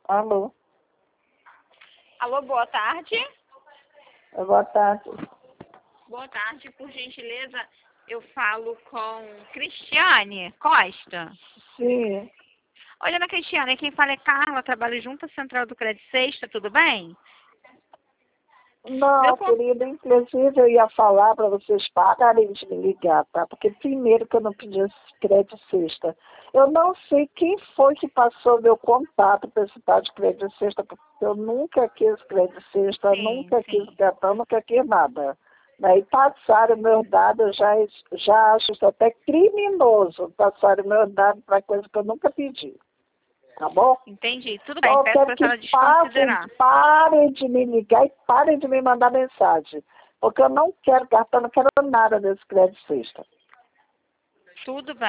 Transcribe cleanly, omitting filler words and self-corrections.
Alô? Alô, boa tarde. Boa tarde. Boa tarde, por gentileza, eu falo com Cristiane Costa. Sim. Oi, dona Cristiane, quem fala é Carla, trabalho junto à Central do Crédito Sexta, tudo bem? Não, Meu con- querida, inclusive eu ia falar para vocês pararem de me ligar, tá? Porque primeiro que eu não pedi esse crédito sexta. Eu não sei quem foi que passou meu contato para esse tal de crédito sexta, porque eu nunca quis crédito sexta, Sim, nunca quis sim. cartão, nunca quis nada. Daí passaram meus dados, já acho isso até criminoso, passaram meus dados para coisa que eu nunca pedi. Tá bom? Entendi. Tudo bem, Então, eu peço quero para a que senhora desconsiderar. parem de me ligar e parem de me mandar mensagem. Porque eu não quero cartão, não quero nada desse crédito sexta. Tudo bem.